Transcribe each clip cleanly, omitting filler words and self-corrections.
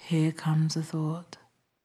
Here comes a thought.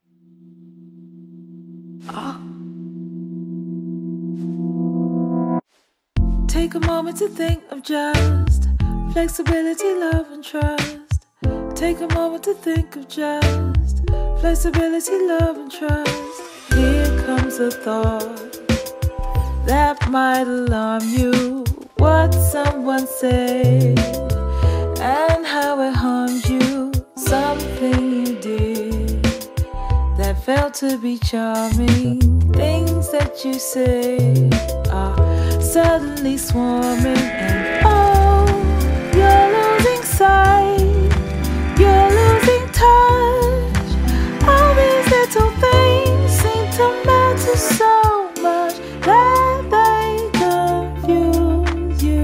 Take a moment to think of just flexibility, love, and trust. Take a moment to think of just flexibility, love, and trust. Here comes a thought that might alarm you. What someone said and how it harmed you. Something you did that felt to be charming. Things that you say are suddenly swarming. And oh, you're losing sight, you're losing touch. All these little things seem to matter so much that they confuse you,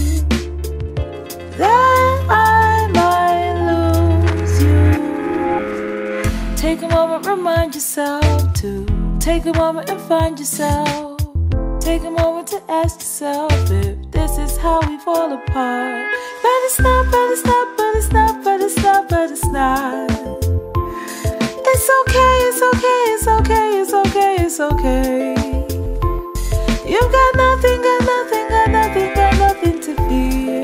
that I might lose you. Take a moment, remind yourself to take a moment and find yourself. Take a moment to ask yourself if this is how we fall apart. But it's not, but it's not, but it's not, but it's not, but it's not. It's okay, it's okay, it's okay, it's okay, it's okay. You've got nothing, got nothing, got nothing, got nothing to fear.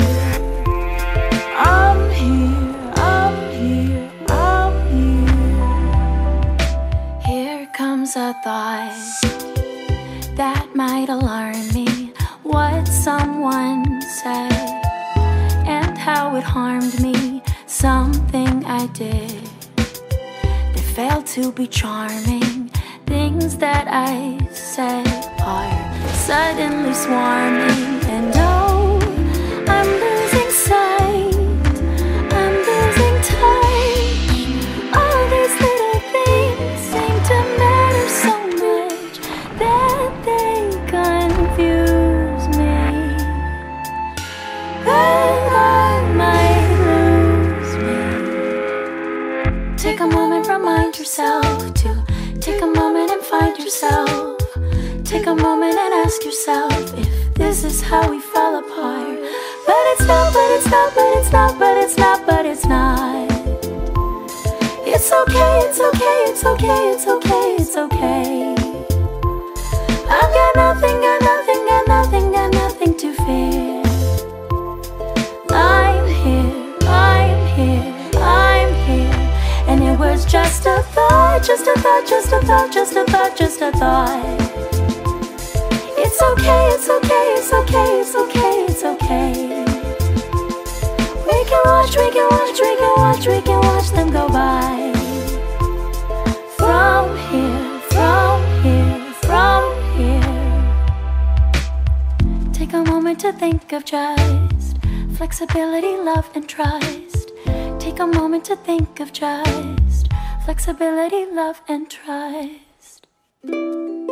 I'm here, I'm here, I'm here. Here comes a thought that might alarm me. What someone said and how it harmed me. Something I did that failed to be charming. Things that I said are suddenly swarming. And oh, I'm losing sight, I'm losing touch. All these little things seem to matter so much that they confuse me, that I might lose me. Take a moment, remind yourself to take a moment and find yourself. Take a moment and ask yourself if this is how we fell apart. But it's not, but it's not, but it's not, but it's not, but it's not. It's okay, it's okay, it's okay, it's okay, it's okay. I've got nothing, got nothing, got nothing, got nothing to fear. I'm here, I'm here, I'm here. And it was just a thought, just a thought, just a thought, just a thought, just a thought. It's okay, it's okay, it's okay, it's okay, it's okay. We can watch, we can watch, we can watch, we can watch them go by. From here, from here, from here. Take a moment to think of just flexibility, love, and trust. Take a moment to think of just flexibility, love, and trust.